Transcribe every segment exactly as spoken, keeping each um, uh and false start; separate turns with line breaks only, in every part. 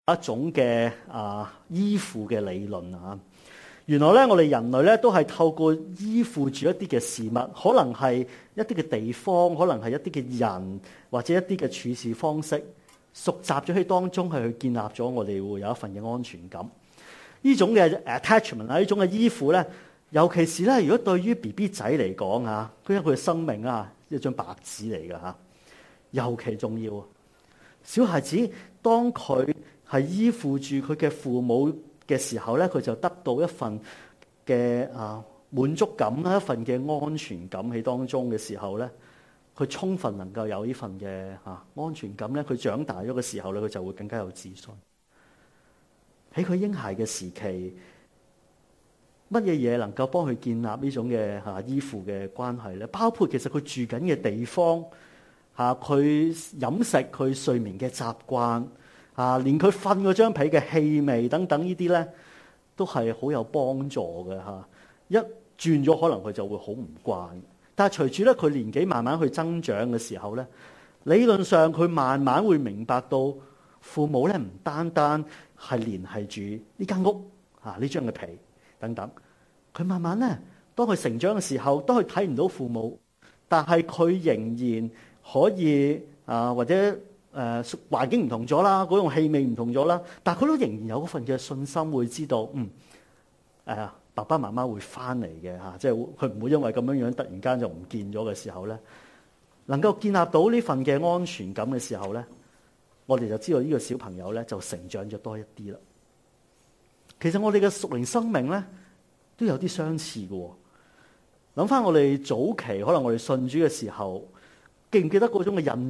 一種嘅啊依附嘅理論啊。原來咧，我哋人類咧都係透過依附住一啲嘅事物，可能係一啲嘅地方，可能係一啲嘅人，或者一啲嘅處事方式，熟習咗喺當中，係去建立咗我哋會有一份嘅安全感。呢種嘅 attachment 啊，呢種嘅依附咧，尤其是咧，如果對於 B B 仔嚟講啊，佢因為佢嘅生命啊，一張白紙嚟㗎嚇，尤其重要。小孩子當佢係依附住佢嘅父母嘅時候咧，佢就得到一份嘅啊滿足感啦，一份嘅安全感喺當中嘅時候咧，佢充分能夠有呢份嘅啊安全感咧，佢長大咗嘅時候咧，佢就會更加有自信。喺佢嬰孩嘅時期，乜嘢嘢能夠幫佢建立呢種嘅嚇依附嘅關係咧？包括其實佢住緊嘅地方嚇，佢飲食、佢睡眠嘅習慣嚇，連佢瞓嗰張被嘅氣味等等呢啲咧，都係好有幫助嘅嚇。一轉咗，可能佢就會好唔慣。但係隨住咧佢年紀慢慢去增長嘅時候咧，理論上佢慢慢會明白到父母咧唔單單係連繫住呢間屋嚇呢張嘅被等等。佢慢慢咧，當佢成長嘅時候，當佢睇唔到父母，但係佢仍然可以啊，或者誒、呃、環境唔同咗啦，嗰種氣味唔同咗啦，但係佢都仍然有嗰份嘅信心，會知道嗯誒、呃、爸爸媽媽會翻嚟嘅嚇，即係佢唔會因為咁樣樣突然間就唔見咗嘅時候咧，能夠建立到呢份嘅安全感嘅時候咧，我哋就知道呢個小朋友咧就成長咗多一啲啦。其實我哋嘅屬靈生命咧都有啲相似嘅喎。諗翻我哋早期，可能我哋信主嘅時候，記唔記得嗰種嘅印象？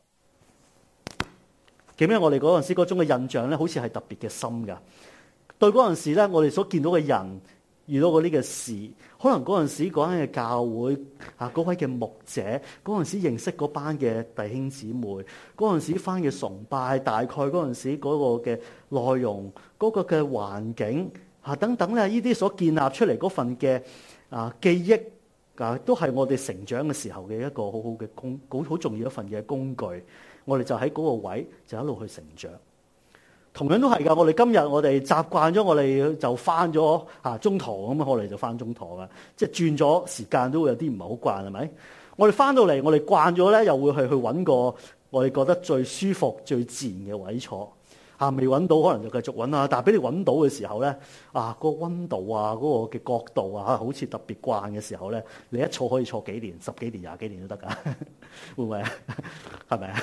記唔記得我哋嗰陣時嗰種嘅印象咧，好似係特別嘅深㗎。對嗰陣時咧，我哋所見到嘅人，遇到嗰啲嘅事，可能嗰陣時嗰間嘅教會啊，嗰位嘅牧者，嗰陣時認識嗰班嘅弟兄姊妹，嗰陣時翻嘅崇拜，大概嗰陣時嗰個嘅內容，嗰個嘅環境啊等等咧，呢啲所建立出嚟嗰份嘅啊記憶啊，都係我哋成長嘅時候嘅一個好好嘅工，好好重要一份嘅工具。我哋就喺嗰個位就一路去成長。同樣都係㗎，我哋今日我哋習慣咗，我哋就翻咗啊中堂咁啊，我哋就翻中堂啊，即係轉咗時間都會有啲唔係好慣，係咪？我哋翻到嚟，我哋慣咗咧，又會去去揾個我哋覺得最舒服、最自然嘅位坐。啊，未揾到，可能就繼續揾啦。但係俾你揾到嘅時候咧，啊，個溫度啊，嗰個嘅角度啊，好似特別慣嘅時候咧，你一坐可以坐幾年、十幾年、廿幾年都得㗎，會唔會啊？係咪啊？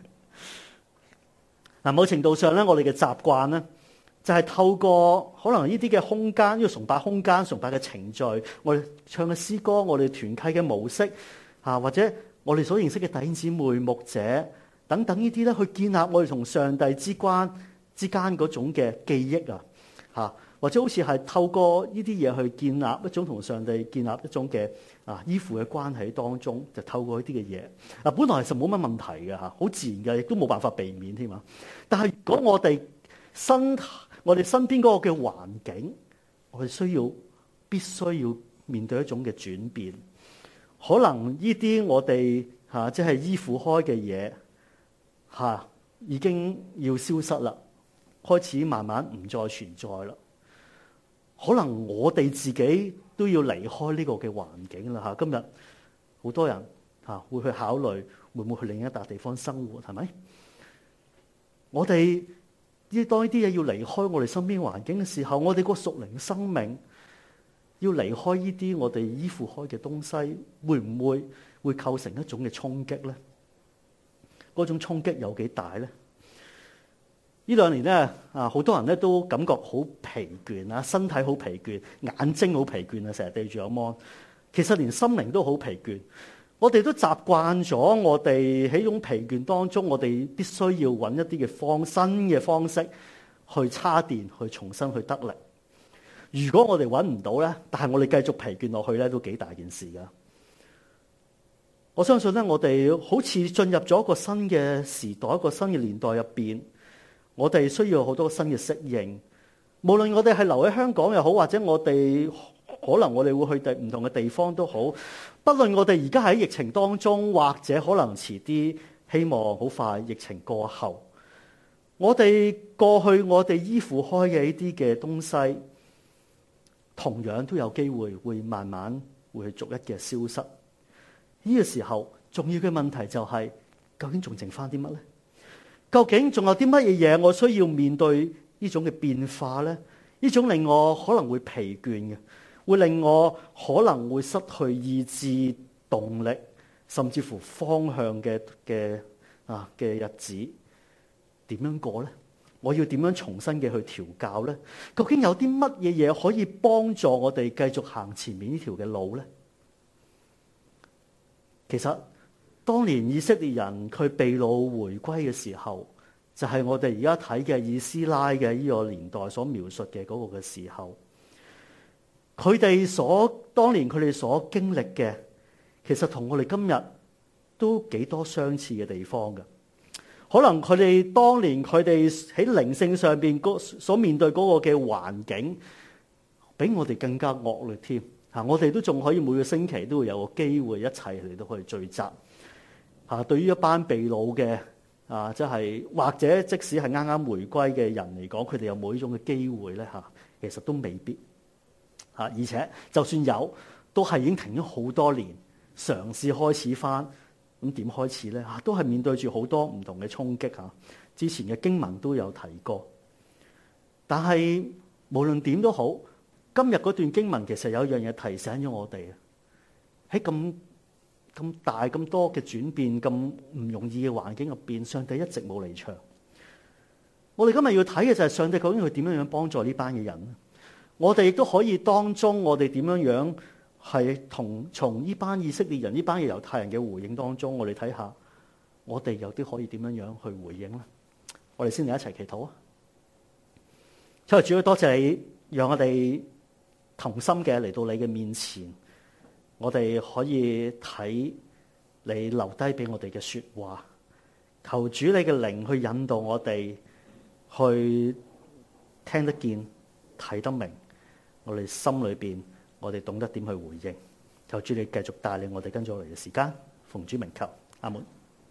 嗱，某程度上咧，我哋嘅習慣咧，就係透過可能呢啲嘅空間，呢個崇拜空間、崇拜嘅程序，我哋唱嘅詩歌，我哋團契嘅模式，啊，或者我哋所認識嘅弟兄姊妹、牧者等等呢啲咧，去建立我哋同上帝之關之間嗰種嘅記憶啊，嚇，或者好似係透過呢啲嘢去建立一種同上帝建立一種嘅啊依附嘅關係當中，就透過呢啲嘅嘢。嗱，本來其實冇乜問題嘅嚇，好自然嘅，亦都冇辦法避免添啊。但係如果我哋身我哋身邊嗰個嘅環境，我哋需要必須要面對一種嘅轉變，可能呢啲我哋嚇即係依附開嘅嘢。嚇、啊，已經要消失啦，開始慢慢唔再存在啦。可能我哋自己都要離開呢個嘅環境啦。嚇、啊，今日好多人嚇、啊、會去考慮會唔會去另一笪地方生活，係咪？我哋呢當呢啲嘢要離開我哋身邊環境嘅時候，我哋個屬靈生命要離開呢啲我哋依附開嘅東西，會唔會會構成一種嘅衝擊咧？嗰種衝擊有幾大咧？呢兩年咧啊，好多人咧都感覺好疲倦啊，身體好疲倦，眼睛好疲倦啊，成日對住個 mon。其實連心靈都好疲倦。我哋都習慣咗，我哋喺呢種疲倦當中，我哋必須要揾一啲嘅方新嘅方式去叉電，去重新去得力。如果我哋揾唔到咧，但係我哋繼續疲倦落去咧，都幾大件事噶。我相信咧，我哋好似進入咗一個新嘅時代，一個新嘅年代入邊，我哋需要好多新嘅適應。無論我哋係留喺香港又好，或者我哋可能我哋會去第唔同嘅地方都好，不論我哋而家喺疫情當中，或者可能遲啲，希望好快疫情過後， 我哋過去我哋依附開嘅呢啲嘅東西，同樣都有機會會慢慢會逐一嘅消失。呢個時候重要嘅問題就係，究竟仲剩翻啲乜咧？究竟仲有啲乜嘢嘢我需要面對呢種嘅變化咧？呢種令我可能會疲倦嘅，會令我可能會失去意志、動力，甚至乎方向嘅嘅啊嘅日子，點樣過咧？我要點樣重新嘅去調教咧？究竟有啲乜嘢嘢可以幫助我哋繼續行前面呢條嘅路咧？其實當年以色列人佢被擄回歸嘅時候，就係我哋而家睇嘅以斯拉嘅呢個年代所描述嘅嗰個嘅時候，佢哋所當年佢哋所經歷嘅，其實同我哋今日都幾多相似嘅地方嘅。可能佢哋當年佢哋喺靈性上邊所面對嗰個嘅環境，比我哋更加惡劣添。嚇，我哋都仲可以每個星期都會有個機會一齊嚟到去聚集。嚇，對於一班被擄嘅啊，即係或者即使係啱啱回歸嘅人嚟講，佢哋有冇呢種嘅機會咧？嚇，其實都未必。嚇，而且就算有，都係已經停咗好多年，嘗試開始翻。咁點開始咧？嚇，都係面對住好多唔同嘅衝擊嚇。之前嘅經文都有提過，但係無論點都好，今日嗰段經文其實有一樣嘢提醒咗我哋，喺咁咁大咁多嘅轉變、咁唔容易嘅環境入邊，上帝一直冇離場。我哋今日要睇嘅就係上帝究竟佢點樣樣幫助呢班嘅人。我哋亦都可以當中，我哋點樣樣係同從呢班以色列人、呢班嘅猶太人嘅回應當中，我哋睇下，我哋有啲可以點樣樣去回應咧？我哋先嚟一齊祈禱啊！所以主要多謝你，讓我哋同心嘅嚟到你嘅面前，我哋可以睇你留低俾我哋嘅說話。求主你嘅靈去引導我哋，去聽得見、睇得明。我哋心裏邊，我哋懂得點去回應。求主你繼續帶領我哋跟咗嚟嘅時間，奉主名求，阿門。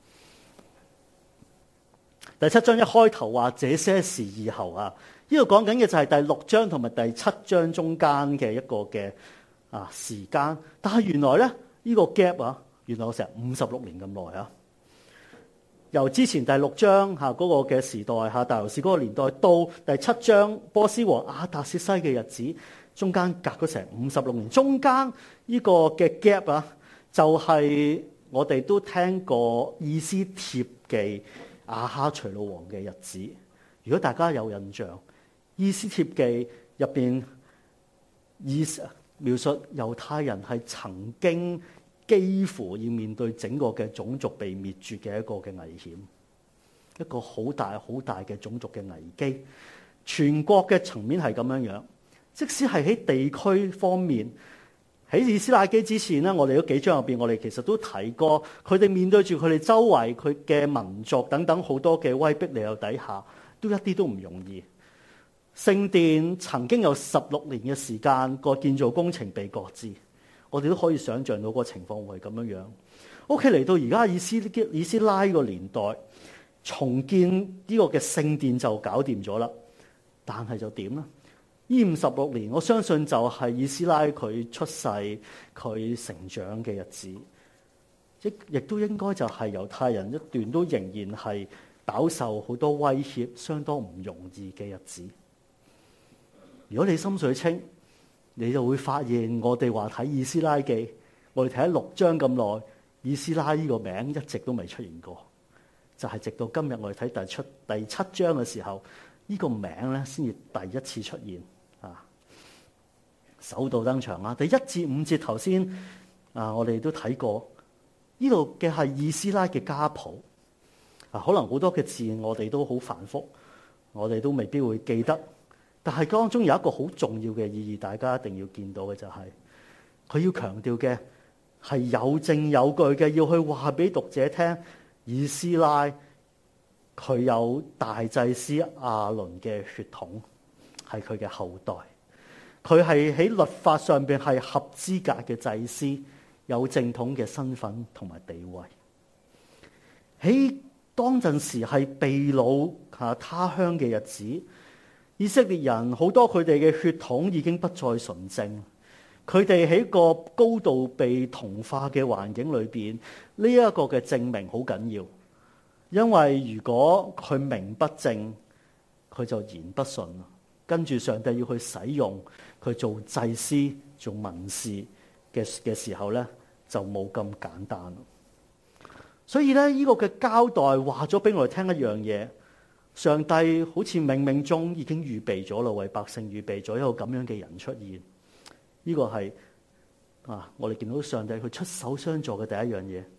第七章一開頭話這些事以後啊，呢度講緊嘅就係第六章同埋第七章中間嘅一個嘅啊時間。但係原來咧呢、呢個 gap 啊，原來我成五十六年咁耐啊。由之前第六章嚇嗰個嘅時代嚇大流士嗰個年代，到第七章波斯王亞達薛西嘅日子，中間隔咗成五十六年。中間呢個嘅 gap 啊，就係、是、我哋都聽過以斯帖記亞哈隨魯王嘅日子。如果大家有印象，以斯帖記入邊以描述猶太人係曾經幾乎要面對整個嘅種族被滅絕嘅一個嘅危險，一個好大好大嘅種族嘅危機。全國嘅層面係咁樣樣，即使係喺地區方面，喺以斯拉記之前咧，我哋嗰幾章入邊，我哋其實都提過，佢哋面對住佢哋周圍佢嘅民族等等好多嘅威逼利誘底下，都一啲都唔容易。聖殿曾經有十六年嘅時間個建造工程被擱置。我哋都可以想像到個情況會係咁樣樣。O.K. 嚟到而家以斯以斯拉個年代，重建呢個嘅聖殿就搞掂咗啦。但係就點咧？呢五十六年，我相信就係以斯拉佢出世、佢成長嘅日子，亦亦都應該就係猶太人一段都仍然係飽受好多威脅、相當唔容易嘅日子。如果你心水清，你就會發現，我哋話睇以斯拉記，我哋睇咗六章咁耐，以斯拉呢個名一直都未出現過，就係、是、直到今日我哋睇第出第七章嘅時候，呢、這個名咧先至第一次出現啊，首度登場啦。第一至五節頭先啊，我哋都睇過，呢度嘅係以斯拉嘅家譜啊，可能好多嘅字我哋都好繁複，我哋都未必會記得。但係當中有一個好重要嘅意義，大家一定要見到嘅就係、是，佢要強調嘅係有證有據嘅，要去話俾讀者聽，以斯拉佢有大祭司亞倫嘅血統，係佢嘅後代，佢係喺律法上邊係合資格嘅祭司，有正統嘅身份同埋地位。喺當陣時係被擄下他鄉嘅日子，以色列人好多佢哋嘅血統已經不再純正，佢哋喺個高度被同化嘅環境裏邊，呢一個嘅證明好緊要。因為如果佢名不正，佢就言不順，跟住上帝要去使用佢做祭司、做文士嘅嘅時候咧，就冇咁簡單。所以咧，呢個嘅交代話咗俾我哋聽一樣嘢，上帝好似冥冥中已經預備咗啦，為百姓預備咗一個咁樣嘅人出現。呢個係啊，我哋見到上帝佢出手相助嘅第一樣嘢。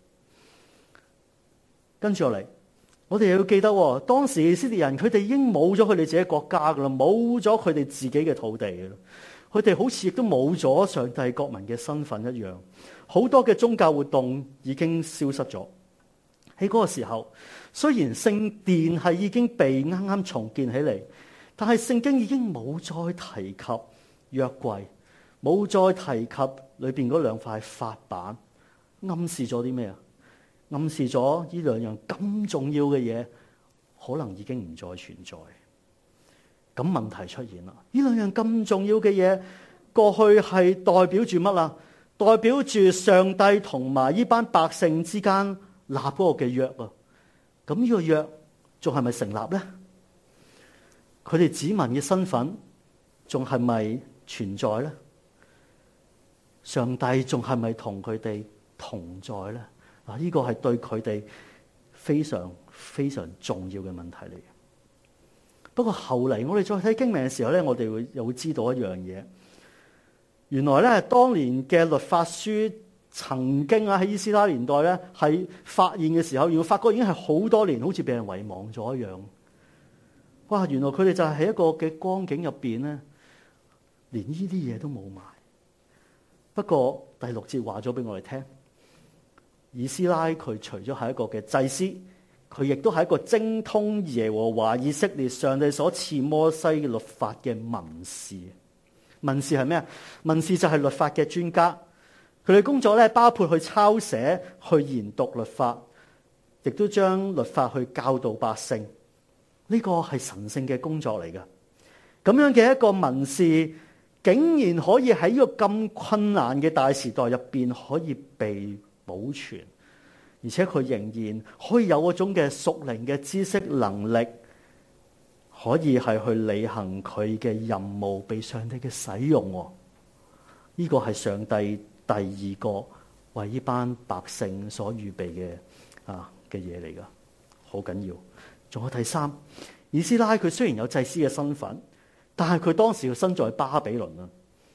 跟住落嚟，我哋又要記得，當時以色列人佢哋已經冇咗佢哋自己國家噶啦，冇咗佢哋自己嘅土地噶啦，佢哋好似亦都冇咗上帝國民嘅身份一樣，好多嘅宗教活動已經消失咗。喺嗰個時候，雖然聖殿係已經被啱啱重建起嚟，但係聖經已經冇再提及約櫃，冇再提及裏邊嗰兩塊法板，暗示咗啲咩啊？暗示咗呢兩樣咁重要嘅嘢，可能已經唔再存在。咁問題出現啦，呢兩樣咁重要嘅嘢，過去係代表住乜啊？代表住上帝同埋呢班百姓之間立嗰個嘅約啊，咁呢個約仲係咪成立咧？佢哋子民嘅身份仲係咪存在咧？上帝仲係咪同佢哋同在咧？嗱，呢個係對佢哋非常非常重要嘅問題嚟嘅。不過後嚟我哋再睇經文嘅時候咧，我哋會又會知道一樣嘢，原來咧當年嘅律法書。曾經啊喺以斯拉年代咧，係發現嘅時候，要發覺已經係好多年，好似被人遺忘咗一樣。哇！原來佢哋就係喺一個嘅光景入邊咧，連呢啲嘢都冇埋。不過第六節話咗俾我哋聽，以斯拉佢除咗係一個嘅祭司，佢亦都係一個精通耶和華以色列上帝所賜摩西嘅律法嘅文士。文士係咩啊？文士就係律法嘅專家。佢哋工作咧，包括去抄寫、去研讀律法，亦都將律法去教導百姓。呢個係神聖嘅工作嚟㗎。咁樣嘅一個文士，竟然可以喺呢個咁困難嘅大時代入邊，可以被保存，而且佢仍然可以有嗰種嘅屬靈嘅知識能力，可以係去履行佢嘅任務，被上帝嘅使用。呢個係上帝第二個為呢班百姓所預備嘅啊嘅嘢嚟噶，好緊要。仲有第三，以斯拉佢雖然有祭司嘅身份，但係佢當時佢身在巴比倫啊，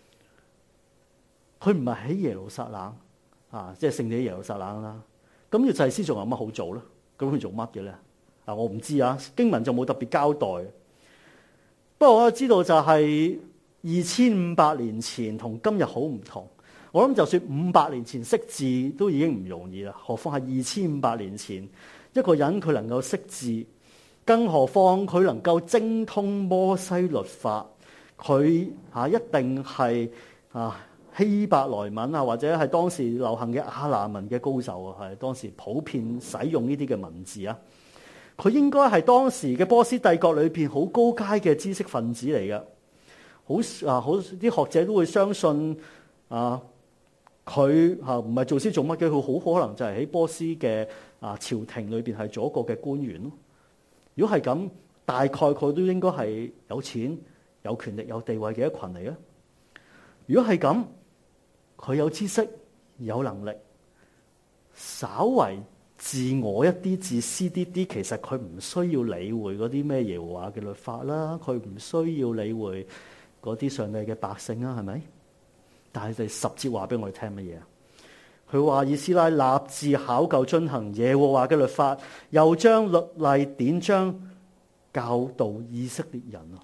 佢唔係喺耶路撒冷啊，即係聖地耶路撒冷啦。咁要祭司仲有乜好做咧？咁佢做乜嘅咧？啊，我唔知啊，經文就冇特別交代。不過我知道就係二千五百年前同今日好唔同。我諗就算五百年前識字都已經唔容易啦，何況係二千五百年前一個人佢能夠識字，更何況佢能夠精通摩西律法，佢嚇一定係啊希伯來文啊，或者係當時流行嘅亞蘭文嘅高手啊，係當時普遍使用呢啲嘅文字啊。佢應該係當時嘅波斯帝國裏邊好高階嘅知識分子嚟嘅，好啊好啲學者都會相信啊。佢嚇唔係做師做乜嘅，佢好可能就係喺波斯嘅啊朝廷裏邊係做一個嘅官員咯。如果係咁，大概佢都應該係有錢、有權力、有地位嘅一群嚟嘅。如果係咁，佢有知識、有能力，稍為自我一啲、自私啲啲，其實佢唔需要理會嗰啲咩耶和華嘅律法啦，佢唔需要理會嗰啲上帝嘅百姓啊，係咪？但係第十節話俾我哋聽乜嘢啊？佢話以斯拉立志考究遵行耶和華嘅律法，又將律例典章教導以色列人啊！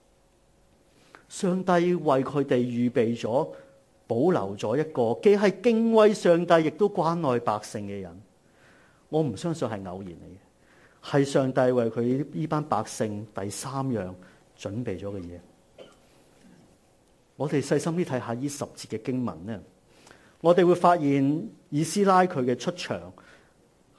上帝為佢哋預備咗、保留咗一個既係敬畏上帝，亦都關愛百姓嘅人。我唔相信係偶然嚟嘅，係上帝為佢呢班百姓第三樣準備咗嘅嘢。我哋細心啲睇下呢十節嘅經文咧，我哋會發現以斯拉佢嘅出場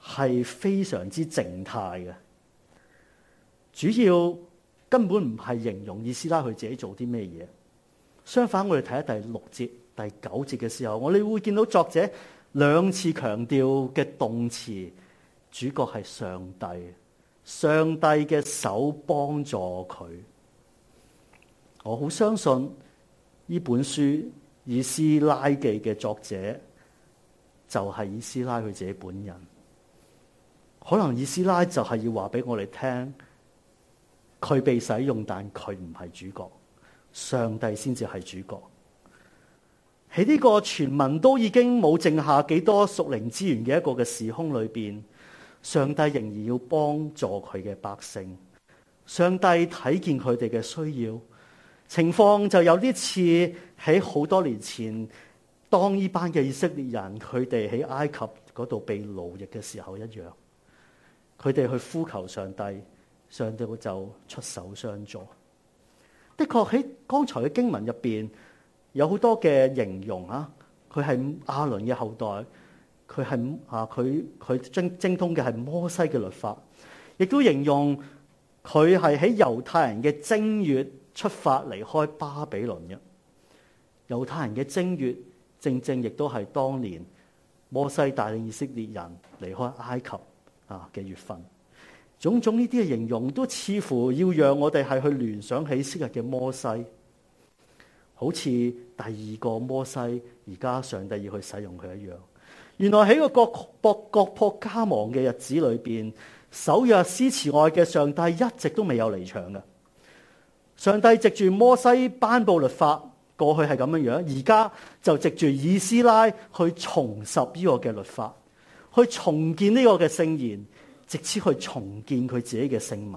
係非常之靜態嘅，主要根本唔係形容以斯拉佢自己做啲咩嘢。相反，我哋睇下第六節、第九節嘅時候，我哋會見到作者兩次強調嘅動詞，主角係上帝，上帝嘅手幫助佢。我好相信呢本書以斯拉記嘅作者就係以斯拉佢自己本人。可能以斯拉就係要話俾我哋聽，佢被使用，但佢唔係主角，上帝先至係主角。喺呢個全民都已經冇剩下幾多屬靈資源嘅一個嘅時空裏邊，上帝仍然要幫助佢嘅百姓。上帝睇見佢哋嘅需要，情況就有啲似喺好多年前，當呢班嘅以色列人佢哋喺埃及嗰度被奴役嘅時候一樣。佢哋去呼求上帝，上帝就出手相助。的確喺剛才嘅經文入邊有好多嘅形容啊，佢係亞倫嘅後代，佢係啊佢佢精精通嘅係摩西嘅律法，亦都形容佢係喺猶太人嘅正月出發離開巴比倫嘅。猶太人嘅正月正正亦都係當年摩西帶領以色列人離開埃及啊嘅月份。種種呢啲嘅形容都似乎要讓我哋係去聯想起昔日嘅摩西，好似第二個摩西，而家上帝要去使用佢一樣。原來喺個國國國破家亡嘅日子裏邊，守約施慈愛嘅上帝一直都未有離場嘅。上帝藉住摩西頒布律法，過去係咁樣樣，而家就藉住以斯拉去重拾呢個嘅律法，去重建呢個嘅聖言，直至去重建佢自己嘅聖民。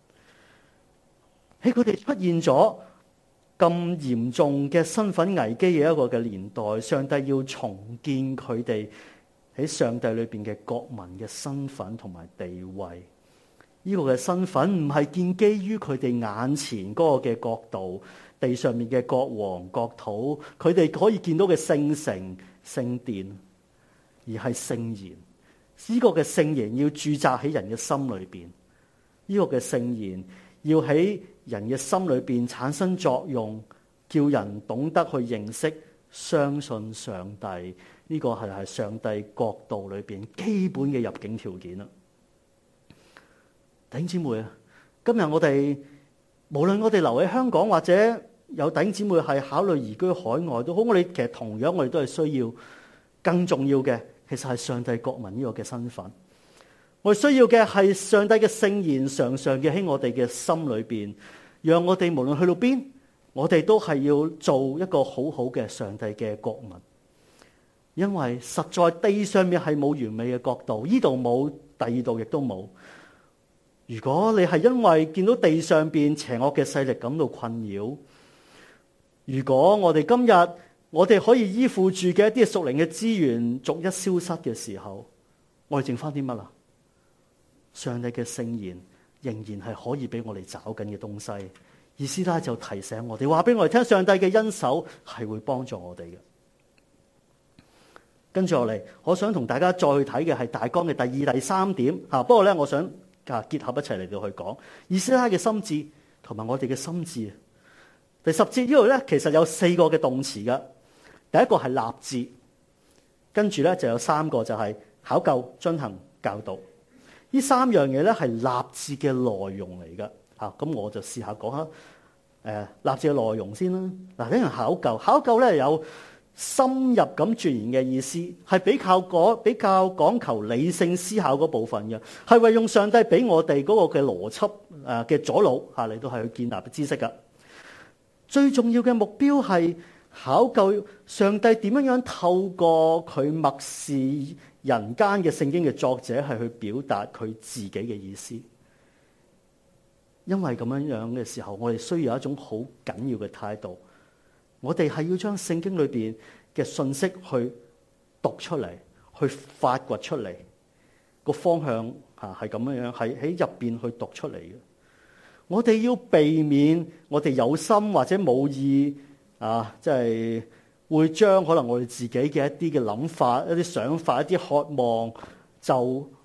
喺佢哋出現咗咁嚴重嘅身份危機嘅一個嘅年代，上帝要重建佢哋喺上帝裏邊嘅國民嘅身份同埋地位。呢個嘅身份唔係建基於佢哋眼前嗰個嘅國度，地上面嘅國王國土，佢哋可以見到嘅聖城聖殿，而係聖言。呢個嘅聖言要駐紮喺人嘅心裏邊，呢個嘅聖言要喺人嘅心裏邊產生作用，叫人懂得去認識、相信上帝。呢個係係上帝國度裏邊基本嘅入境條件啦。弟兄姊妹啊，今日我哋無論我哋留喺香港，或者有弟兄姊妹係考慮移居海外都好，我哋其實同樣我哋都係需要更重要嘅。其實係上帝國民呢個嘅身份，我哋需要嘅係上帝嘅聖言常常嘅喺我哋嘅心裏邊，讓我哋無論去到邊，我哋都係要做一個好好嘅上帝嘅國民。因為實在地上面係冇完美嘅國度，呢度冇，第二度亦都冇。如果你係因為見到地上邊邪惡嘅勢力感到困擾，如果我哋今日我哋可以依附住嘅一啲屬靈嘅資源逐一消失嘅時候，我哋剩翻啲乜啊？上帝嘅聖言仍然係可以俾我哋找緊嘅東西。以斯拉就提醒我哋，話俾我哋聽，上帝嘅恩手係會幫助我哋嘅。跟住落嚟，我想同大家再去睇嘅係大綱嘅第二、第三點吓。不過咧，我想啊結合一齊嚟到去講以斯拉嘅心志同埋我哋嘅心志。第十節呢度咧，其實有四個嘅動詞噶。第一個係立志，跟住咧就有三個就係考究、遵行、教導。呢三樣嘢咧係立志嘅內容嚟噶。吓，咁我就試下講下誒立志嘅內容先啦。嗱，呢樣考究，考究咧有深入咁鑽研嘅意思，係比較講比較講求理性思考嗰部分嘅，係為用上帝俾我哋嗰個嘅邏輯誒嘅左腦吓嚟到係去建立知識噶。最重要嘅目標係考究上帝點樣樣透過佢默示人間嘅聖經嘅作者係去表達佢自己嘅意思。因為咁樣樣嘅時候，我哋需要一種好緊要嘅態度，我哋係要將聖經裏邊嘅信息去讀出嚟，去發掘出嚟，個方向吓係咁樣樣，係喺入邊去讀出嚟嘅。我哋要避免我哋有心或者冇意啊，即係會將可能我哋自己嘅一啲嘅諗法、一啲想法、一啲渴望，就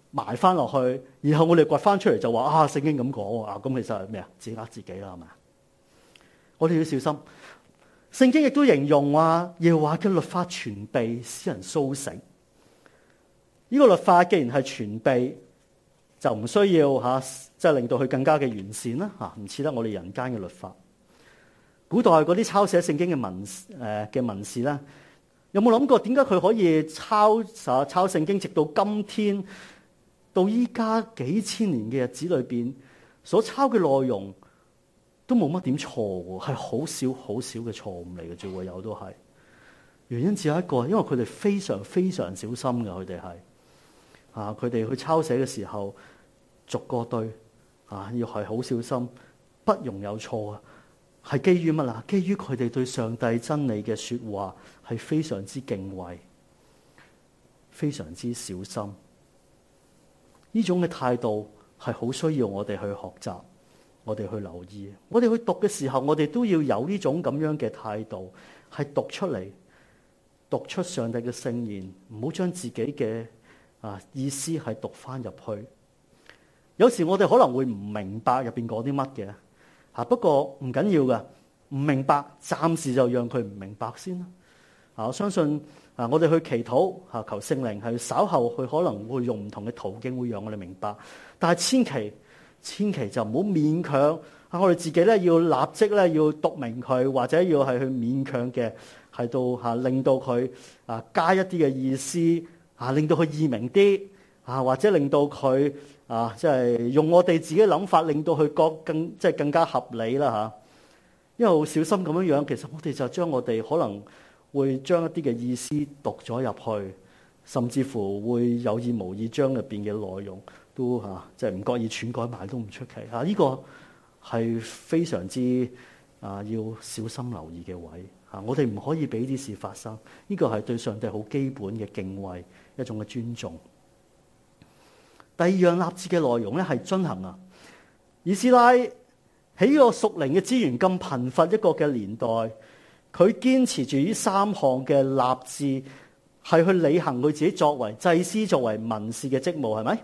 埋翻落去，然後我哋掘翻出嚟就話啊，聖經咁講啊，咁其實係咩啊？自己呃自己啦，係咪？我哋要小心。聖經亦都形容話，耶和華嘅律法全備，使人甦醒。呢、這個律法既然係全備，就唔需要吓，即、啊、係、就是、令到佢更加嘅完善啦吓，唔似得我哋人間嘅律法。古代嗰啲抄寫聖經嘅文誒嘅文士咧，有冇諗過點解佢可以抄啊抄聖經，直到今天到依家幾千年嘅日子裏邊所抄嘅內容都冇乜點錯喎，係好少好少嘅錯誤嚟嘅啫喎，有都係。原因只有一個，因為佢哋非常非常小心嘅，佢哋係啊，佢哋去抄寫嘅時候逐個對啊，要係好小心，不容有錯啊。係基於乜啦？基於佢哋對上帝真理嘅說話係非常之敬畏，非常之小心。呢種嘅態度係好需要我哋去學習，我哋去留意。我哋去讀嘅時候，我哋都要有呢種咁樣嘅態度，係讀出嚟，讀出上帝嘅聖言，唔好將自己嘅啊意思係讀翻入去。有時我哋可能會唔明白入邊講啲乜嘅。啊！不過唔緊要噶，唔明白暫時就讓佢唔明白先啦。啊！我相信啊，我哋去祈禱啊，求聖靈係稍後佢可能會用唔同嘅途徑會讓我哋明白。但係千祈千祈就唔好勉強啊！我哋自己咧要立即咧要讀明佢，或者要係去勉強嘅係到嚇令到佢啊加一啲嘅意思啊，令到佢易明啲啊，或者令到佢。啊，即係用我哋自己嘅諗法，令到佢覺更即係更加合理啦嚇。因為好小心咁樣樣，其實我哋就將我哋可能會將一啲嘅意思讀咗入去，甚至乎會有意無意將入邊嘅內容都嚇即係唔覺意篡改埋都唔出奇嚇。呢個係非常之啊要小心留意嘅位嚇。我哋唔可以俾啲事發生。呢個係對上帝好基本嘅敬畏，一種嘅尊重。第二樣立志嘅內容咧係遵行啊！以斯拉喺呢個屬靈嘅資源咁貧乏一個嘅年代，佢堅持住呢三項嘅立志，係去履行佢自己作為祭司、作為文士嘅職務，係咪？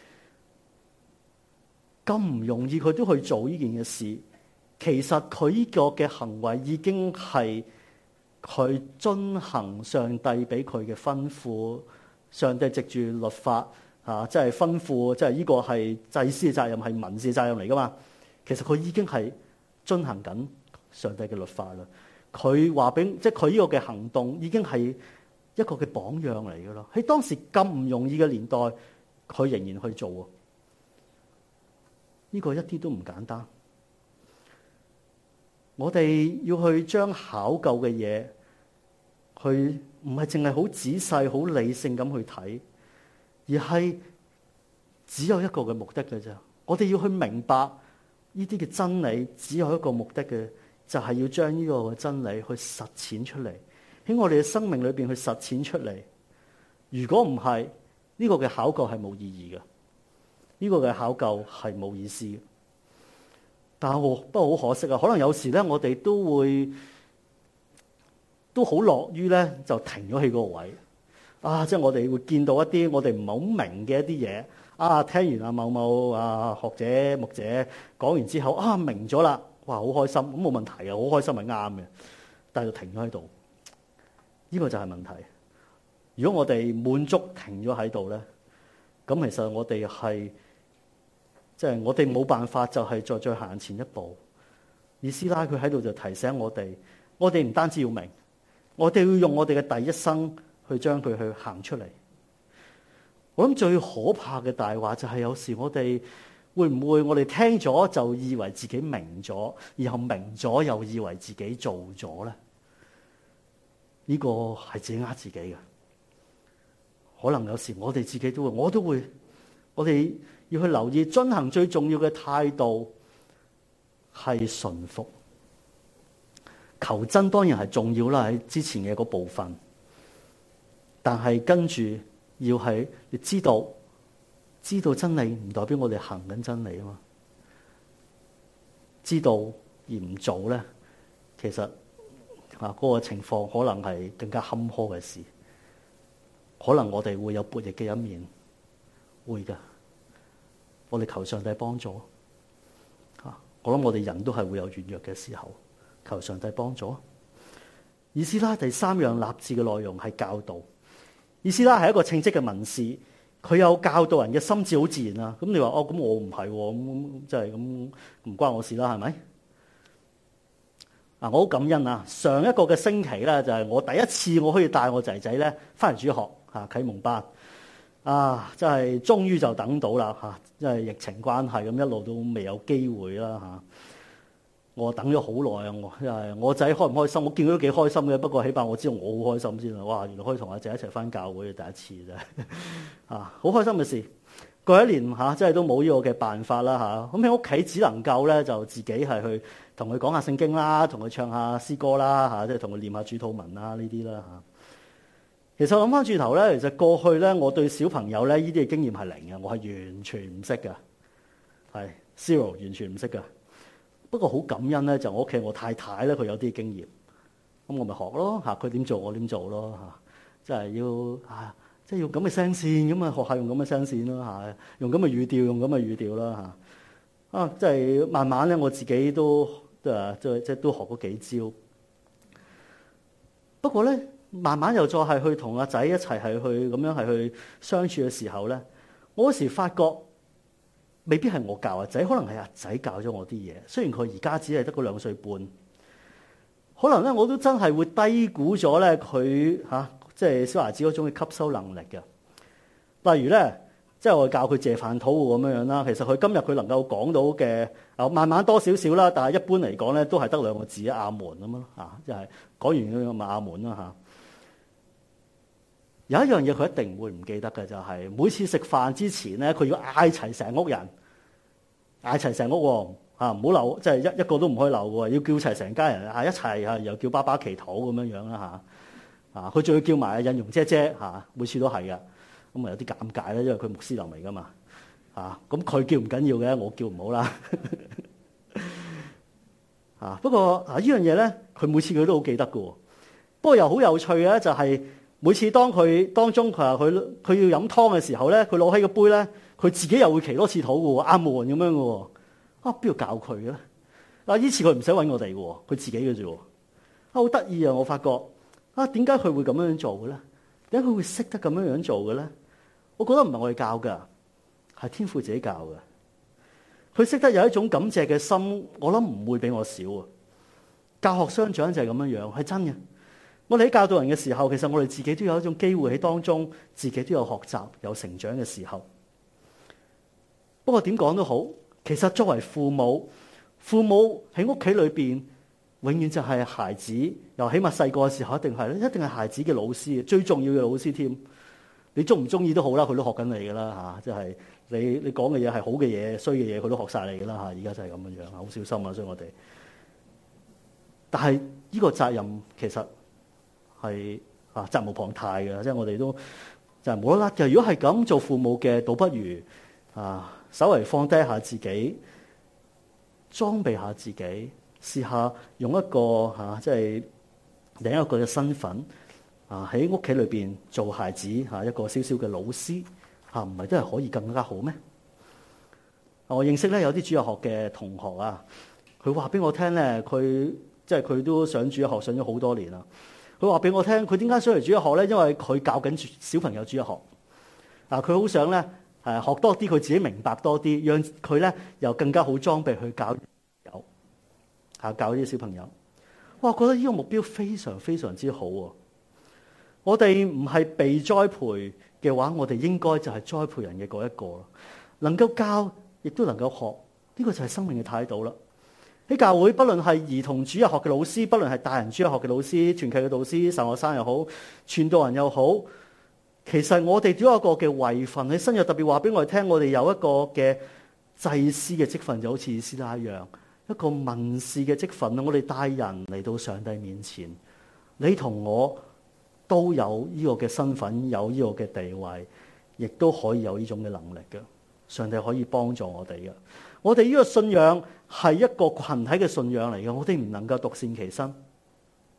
咁唔容易，佢都去做呢件嘅事。其實佢呢個嘅行為已經係佢遵行上帝俾佢嘅吩咐，上帝藉住律法。啊！即係吩咐，即係呢個係祭司嘅責任，係文士嘅責任嚟噶嘛？其實佢已經係遵行緊上帝嘅律法啦。佢話俾，即係佢呢個嘅行動已經係一個嘅榜樣嚟噶啦。喺當時咁唔容易嘅年代，佢仍然去做啊！呢個一啲都唔簡單。我哋要去將考究嘅嘢，去唔係淨係好仔細、好理性咁去睇。而係只有一個嘅目的嘅啫，我哋要去明白呢啲嘅真理，只有一個目的嘅，就係要將呢個嘅真理去實踐出嚟，喺我哋嘅生命裏邊去實踐出嚟。如果唔係，呢個嘅考究係冇意義嘅，呢個嘅考究係冇意思嘅。但係不過好可惜啊，可能有時咧，我哋都會都好樂於咧，就停咗喺個位。啊！即係我哋會見到一啲我哋唔係好明嘅一啲嘢啊！聽完阿某某啊學者牧者講完之後啊，明咗啦，哇！好開心，咁冇問題啊，好開心係啱嘅，但係就停咗喺度，呢個就係問題。如果我哋滿足停咗喺度咧，咁其實我哋係即係我哋冇辦法，就係再再行前一步。以斯拉佢喺度就提醒我哋，我哋唔單止要明，我哋要用我哋嘅第一生。去將佢去行出嚟。我諗最可怕嘅大話就係有時我哋會唔會我哋聽咗就以為自己明咗，然後明咗又以為自己做咗咧？呢個係自己呃自己嘅。可能有時我哋自己都會，我都會，我哋要去留意遵行最重要嘅態度係順服。求真當然係重要啦，喺之前嘅嗰部分。但係跟住要係你知道，知道真理唔代表我哋行緊真理啊嘛。知道而唔做咧，其實啊嗰個情況可能係更加坎坷嘅事。可能我哋會有悖逆嘅一面， 會㗎。我哋求上帝幫助。啊，我諗我哋人都係會有軟弱嘅時候，求上帝幫助。以斯拉第三樣立志嘅內容係教導。以斯拉係一個稱職嘅文士，佢有教導人嘅心志，好自然啊。咁你話哦，咁我唔係，咁即係咁唔關我事啦，係咪？啊，我好感恩啊！上一個嘅星期咧，就係我第一次我可以帶我仔仔咧翻嚟主學嚇啟蒙班啊，真係終於就等到啦嚇！因為疫情關係，咁一路都未有機會啦嚇。我等咗好耐啊！我因為我仔開唔開心，我見佢都幾開心嘅。不過起碼我知道我好開心先啦。哇！原來可以同阿仔一齊翻教會嘅第一次啫啊，好開心嘅事。過一年嚇，真係都冇呢個嘅辦法啦嚇。咁喺屋企只能夠咧就自己係去同佢講下聖經啦，同佢唱下詩歌啦嚇，即係同佢念下主禱文啦呢啲啦嚇。其實諗翻轉頭咧，其實過去咧我對小朋友咧呢啲嘅經驗係零嘅，我係完全唔識嘅，係 zero 完全唔識嘅。不過好感恩咧，就我屋企我太太咧佢有啲經驗，咁我咪學咯嚇，佢點做我點做咯嚇，即係要啊，即係用咁嘅聲線咁啊，學下用咁嘅聲線咯嚇，用咁嘅語調，用咁嘅語調啦嚇，啊即係慢慢咧我自己都誒即係即係都學咗幾招。不過咧，慢慢又再係去同阿仔一齊係去咁樣係去相處嘅時候咧，我嗰時發覺。未必係我教阿仔，可能係阿仔教咗我啲嘢。雖然佢而家只係得嗰兩歲半，可能咧我都真係會低估咗咧佢嚇，即係小孩子嗰種嘅吸收能力嘅。例如咧，即係我教佢謝飯禱告咁樣樣啦。其實佢今日佢能夠講到嘅啊，慢慢多少少啦，但係一般嚟講咧都係得兩個字阿門咁咯嚇，即係講完咁樣咪阿門啦嚇。有一樣嘢佢一定唔會唔記得嘅，就係每次食飯之前咧，佢要嗌齊成屋人，嗌齊成屋喎嚇，唔好漏，即係一一個都唔可以漏喎，要叫齊成家人啊一齊嚇，又叫爸爸祈禱咁樣樣啦嚇，啊佢仲要叫埋阿印容姐姐嚇，每次都係嘅，咁啊有啲尷尬咧，因為佢穆斯林嚟噶嘛嚇，咁佢叫唔緊要嘅，我叫唔好啦嚇。不過啊，呢樣嘢咧，佢每次佢都好記得嘅喎。不過又好有趣嘅就係。每次當佢當中佢話佢佢要飲湯嘅時候咧，佢攞起個杯咧，佢自己又會祈多次禱嘅喎，阿門咁樣嘅喎。啊，邊度教佢嘅咧？嗱，呢次佢唔使揾我哋嘅喎，佢自己嘅啫喎。啊，好得意啊！我發覺啊，點解佢會咁樣做嘅咧？點解佢會識得咁樣樣做嘅咧？我覺得唔係我哋教嘅，係天父自己教嘅。佢識得有一種感謝嘅心，我諗唔會比我少啊。教學相長就係咁樣樣，係真嘅。我哋喺教導人嘅時候，其實我哋自己都有一種機會喺當中，自己都有學習、有成長嘅時候。不過點講都好，其實作為父母，父母喺屋企裏邊，永遠就係孩子，又起碼細個嘅時候一定係咧，一定係孩子嘅老師，最重要嘅老師添。你中唔中意都好啦，佢都學緊你噶啦嚇，即係你你講嘅嘢係好嘅嘢、衰嘅嘢，佢都學晒你噶啦嚇。而家就係咁樣樣，好小心啊！所以我哋，但係呢個責任其實。係啊，責無旁貸嘅，即係我哋都就係冇得甩嘅。如果係咁做父母嘅，倒不如啊，稍微放低下自己，裝備下自己，試下用一個嚇、啊，即係另一個嘅身份啊，喺屋企裏邊做孩子嚇、啊、一個小小嘅老師嚇，唔、啊、係都係可以更加好咩？我認識咧有啲主日學嘅同學啊，佢話俾我聽咧，佢即係佢都上主日學上咗好多年啦。佢話俾我聽，佢點解想嚟主日學咧？因為佢教緊小朋友主日學，啊，佢好想咧誒學多啲，佢自己明白多啲，讓佢咧又更加好裝備去教友，嚇教啲小朋友。哇，覺得呢個目標非常非常之好喎！我哋唔係被栽培嘅話，我哋應該就係栽培人嘅嗰一個，能夠教亦都能夠學，呢個就係生命嘅態度啦。喺教會，不論係兒童主日學嘅老師，不論係大人主日學嘅老師、傳奇嘅導師、神學生又好、傳道人又好，其實我哋都有一個嘅位份。喺新約特別話俾我哋聽，我哋有一個嘅祭司嘅職份，就好似以斯拉一樣，一個文士嘅職份。我哋帶人嚟到上帝面前，你同我都有呢個嘅身份，有呢個嘅地位，亦都可以有呢種嘅能力嘅。上帝可以幫助我哋嘅。我哋呢個信仰係一個群體嘅信仰嚟嘅，我哋唔能夠獨善其身。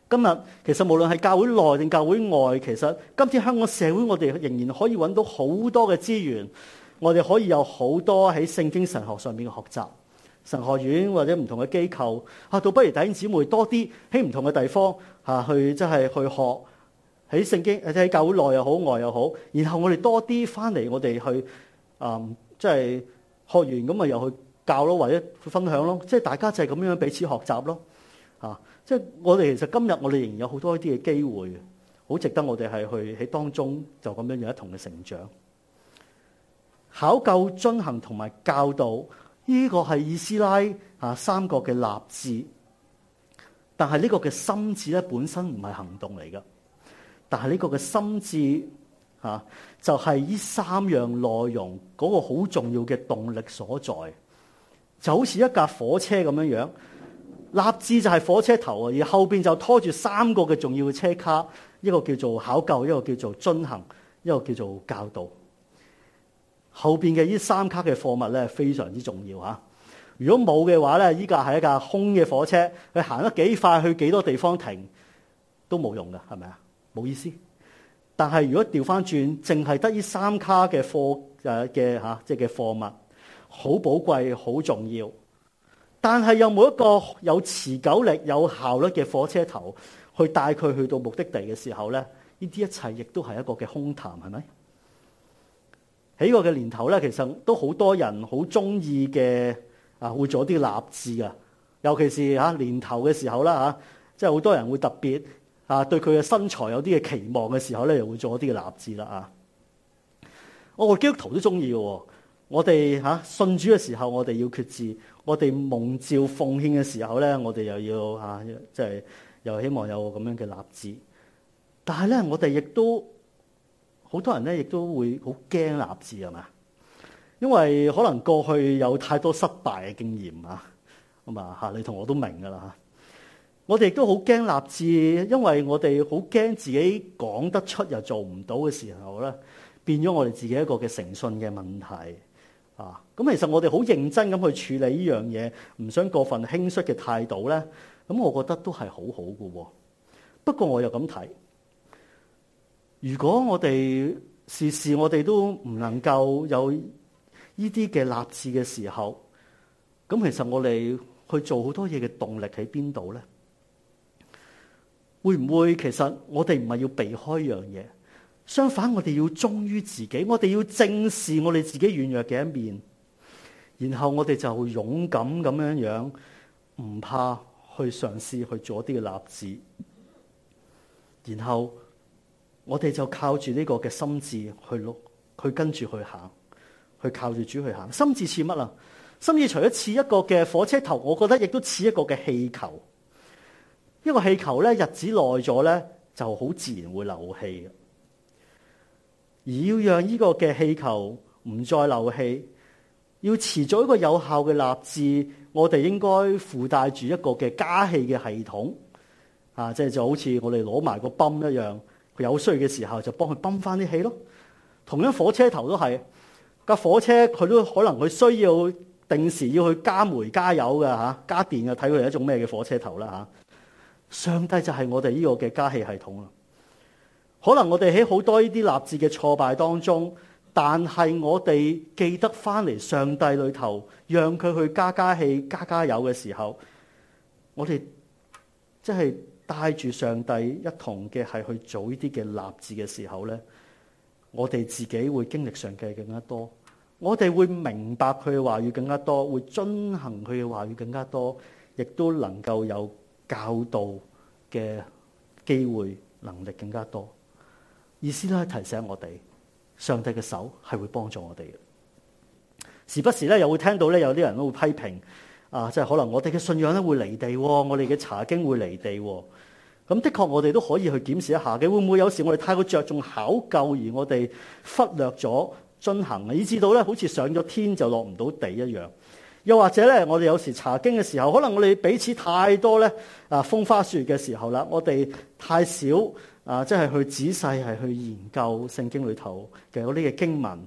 今日其實無論係教會內定教會外，其實今天香港社會我哋仍然可以揾到好多嘅資源，我哋可以有好多喺聖經神學上面嘅學習，神學院或者唔同嘅機構啊，倒不如弟兄姊妹多啲喺唔同嘅地方嚇去，即係去學喺聖經，喺教會內又好外又好，然後我哋多啲翻嚟，我哋去啊，即係學完咁啊又去教咯，或者去分享咯，即係大家就係咁樣彼此學習咯。啊！即係我哋其實今日我哋仍然有好多一啲嘅機會，好值得我哋係去喺當中就咁樣樣一同嘅成長。考究、遵行同埋教導，呢個係以斯拉啊三個嘅立志。但係呢個嘅心志咧本身唔係行動嚟噶，但係呢個嘅心志啊就係呢三樣內容嗰個好重要嘅動力所在，就好似一架火車咁樣樣。立志就係火車頭啊，而後邊就拖住三個嘅重要嘅車卡，一個叫做考究，一個叫做遵行，一個叫做教導。後邊嘅呢三卡嘅貨物咧非常之重要吓。如果冇嘅話咧，依架係一架空嘅火車，佢行得幾快，去幾多地方停都冇用噶，係咪啊？冇意思。但係如果調翻轉，淨係得呢三卡嘅貨誒嘅吓，即係嘅貨物，好寶貴，好重要。但係又冇一個有持久力、有效率嘅火車頭去帶佢去到目的地嘅時候咧，呢啲一切亦都係一個嘅空談，係咪？喺個嘅年頭咧，其實都好多人好中意嘅啊，會做啲立志噶，尤其是嚇年頭嘅時候啦嚇，即係好多人會特別啊對佢嘅身材有啲嘅期望嘅時候咧，又會做一啲嘅立志啦啊！我個基督徒都中意嘅，我哋嚇信主嘅時候，我哋要決志。我哋蒙召奉獻嘅時候咧，我哋又要嚇，即係又希望有咁樣嘅立志。但係咧，我哋亦都好多人咧，亦都會好驚立志係嘛？因為可能過去有太多失敗嘅經驗啊，咁啊嚇，你同我都明㗎啦嚇。我哋亦都好驚立志，因為我哋好驚自己講得出又做唔到嘅時候咧，變咗我哋自己一個嘅誠信嘅問題。啊，咁其實我哋好認真咁去處理呢樣嘢，唔想過分輕率嘅態度咧，咁我覺得都係好好嘅。不過我又咁睇，如果我哋時時我哋都唔能夠有呢啲嘅立志嘅時候，咁其實我哋去做好多嘢嘅動力喺邊度咧？會唔會其實我哋唔係要避開一樣嘢？相反，我哋要忠於自己，我哋要正視我哋自己軟弱嘅一面，然後我哋就勇敢咁樣樣，唔怕去嘗試去做一啲嘅立志，然後我哋就靠住呢個嘅心志去碌，去跟住去行，去靠住主去行。心志似乜啊？心志除咗似一個嘅火車頭，我覺得亦都似一個嘅氣球。一個氣球咧，日子耐咗咧，就好自然會漏氣嘅。而要讓呢個嘅氣球唔再漏氣，要持續一個有效嘅立志，我哋應該附帶住一個嘅加氣嘅系統，啊，即係就好似我哋攞埋個泵一樣，佢有需要嘅時候就幫佢泵翻啲氣咯。同樣火車頭都係，架火車佢都可能佢需要定時要去加煤加油嘅嚇，加電嘅，睇佢係一種咩嘅火車頭啦嚇。上帝就係我哋呢個嘅加氣系統啦。可能我哋喺好多呢啲立志嘅挫敗當中，但係我哋記得翻嚟上帝裏頭，讓佢去加加氣、加加油嘅時候，我哋即係帶住上帝一同嘅係去做呢啲嘅立志嘅時候咧，我哋自己會經歷上帝更加多，我哋會明白佢嘅話語更加多，會遵行佢嘅話語更加多，亦都能夠有教導嘅機會能力更加多。意思咧提醒我哋，上帝嘅手係會幫助我哋嘅。時不時咧又會聽到咧有啲人都會批評啊，即係可能我哋嘅信仰咧會離地，我哋嘅查經會離地。咁的確我哋都可以去檢視一下嘅，會唔會有時我哋太過着重考究而我哋忽略咗遵行，以至到咧好似上咗天就落唔到地一樣。又或者咧，我哋有時查經嘅時候，可能我哋彼此太多咧啊風花雪月嘅時候啦，我哋太少啊，即係去仔細係去研究聖經裏頭嘅嗰啲嘅經文，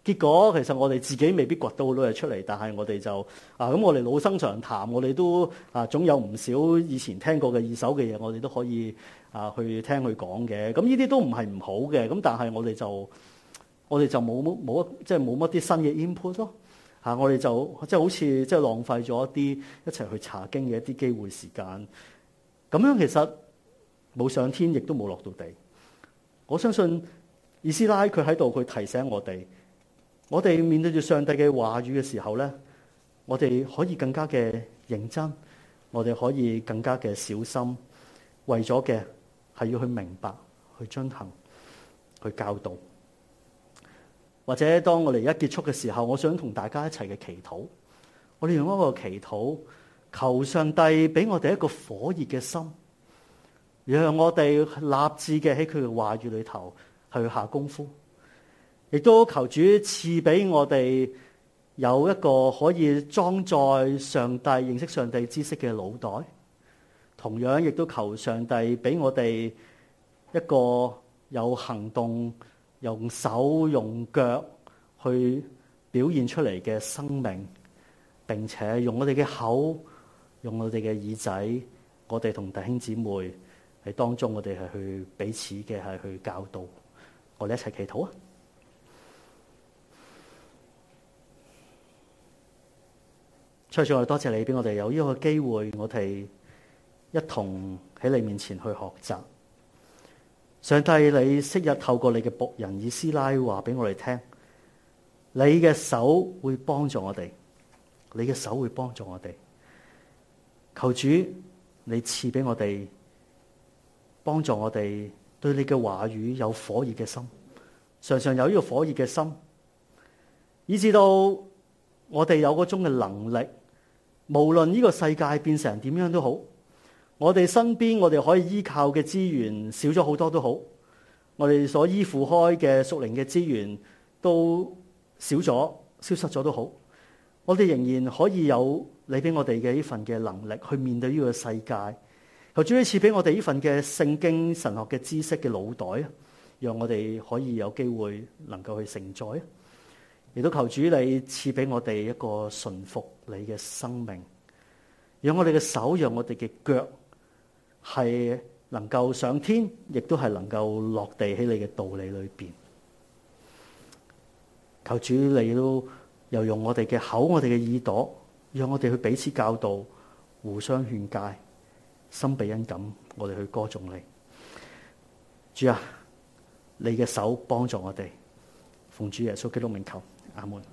結果其實我哋自己未必掘到好多嘢出嚟，但係我哋就啊咁，我哋老生常談，我哋都啊總有唔少以前聽過嘅二手嘅嘢，我哋都可以啊去聽佢講嘅。咁呢啲都唔係唔好嘅，咁但係我哋就我哋就冇冇即係冇乜啲新嘅 input 咯。嚇，我哋就即係好似即係浪費咗一啲一齊去查經嘅一啲機會時間。咁樣其實冇上天，亦都冇落到地。我相信以斯拉佢喺度，佢提醒我哋。我哋面對住上帝嘅話語嘅時候咧，我哋可以更加嘅認真，我哋可以更加嘅小心，為咗嘅係要去明白、去遵行、去教導。或者當我哋而家結束嘅時候，我想同大家一齊嘅祈禱。我哋用一個祈禱，求上帝俾我哋一個火熱嘅心，讓我哋立志嘅喺佢嘅話語裏頭去下功夫。亦都求主賜俾我哋有一個可以裝載上帝認識上帝知識嘅腦袋，同樣亦都求上帝俾我哋一個有行動、用手用腳去表現出嚟嘅生命，並且用我哋嘅口、用我哋嘅耳仔，我哋同弟兄姊妹喺當中，我哋係去彼此嘅係去教導。我哋一齊祈禱啊！再再我哋多謝你俾我哋有呢個機會，我哋一同喺你面前去學習。上帝，你昔日透過你嘅僕人以斯拉話俾我哋聽，你嘅手會幫助我哋，你嘅手會幫助我哋。求主你賜俾我哋，幫助我哋對你嘅話語有火熱嘅心，常常有呢個火熱嘅心，以至到我哋有嗰種嘅能力。無論呢個世界變成點樣都好，我哋身邊我哋可以依靠嘅資源少咗好多都好，我哋所依附開嘅屬靈嘅資源都少咗、消失咗都好，我哋仍然可以有你俾我哋嘅呢份嘅能力去面對呢個世界。求主賜俾我哋呢份嘅聖經神學嘅知識嘅腦袋啊，讓我哋可以有機會能夠去承載啊！亦都求主你賜俾我哋一個順服你嘅生命，讓我哋嘅手，讓我哋嘅腳係能夠上天，亦都係能夠落地喺你嘅道理裏邊。求主你都又用我哋嘅口，我哋嘅耳朵，讓我哋去彼此教導，互相勸誡，心被恩感，我哋去歌頌你。主啊，你嘅手幫助我哋，奉主耶穌基督名求。阿門。